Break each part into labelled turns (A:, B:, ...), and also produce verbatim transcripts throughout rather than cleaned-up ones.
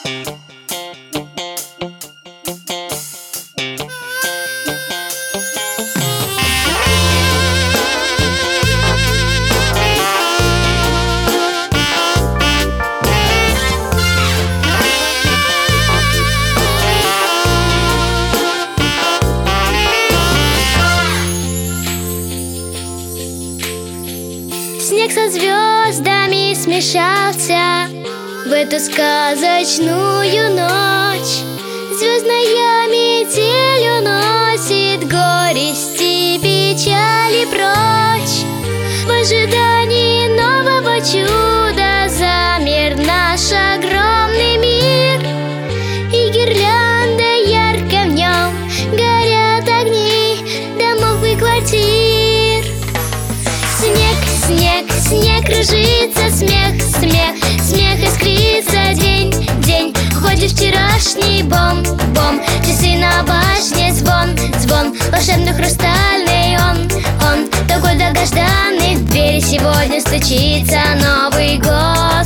A: Снег со звездами смешался в эту сказочную ночь. Звездная метель уносит горести, печали прочь. В ожидании нового чуда замер наш огромный мир, и гирлянда ярко в нем горят огни домов и квартир. Снег, снег, снег кружится, смех, смех, смех искрится. День, день, уходит вчерашний бом, бом. Часы на башне, звон, звон, волшебный хрустальный он, он такой долгожданный. В двери сегодня стучится Новый год.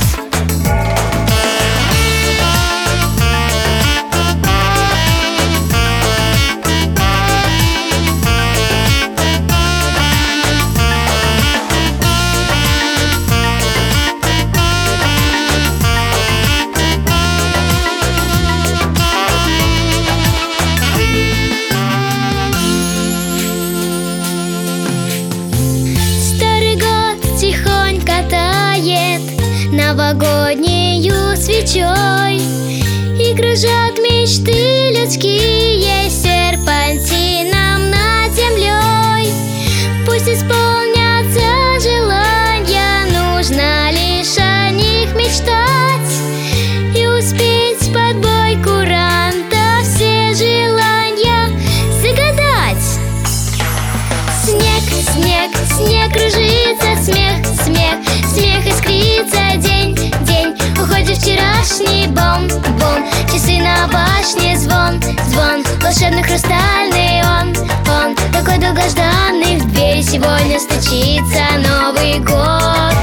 A: Новогоднею свечой и кружат мечты людские серпантином над землей. Пусть исполнятся желания, нужно лишь о них мечтать и успеть под бой куранта все желания загадать. Снег, снег, снег кружится, смех, смех, смех искрится. День, день, уходит вчерашний бом, бом. Часы на башне, звон, звон, волшебный хрустальный он, он такой долгожданный. В двери сегодня стучится Новый год.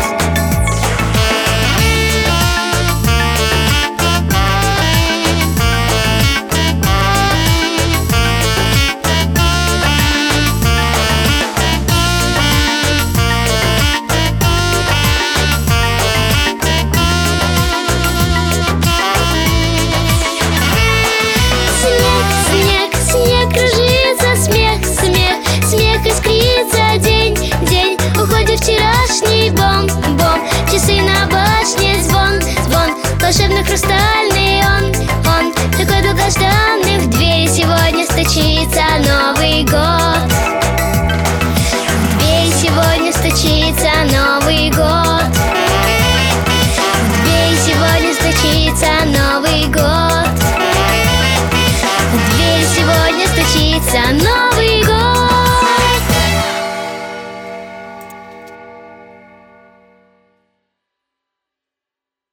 A: Вчерашний бом, бом, часы на башне, звон, звон, волшебный хрустальный он, он такой долгожданный. В двери сегодня стучится Новый год.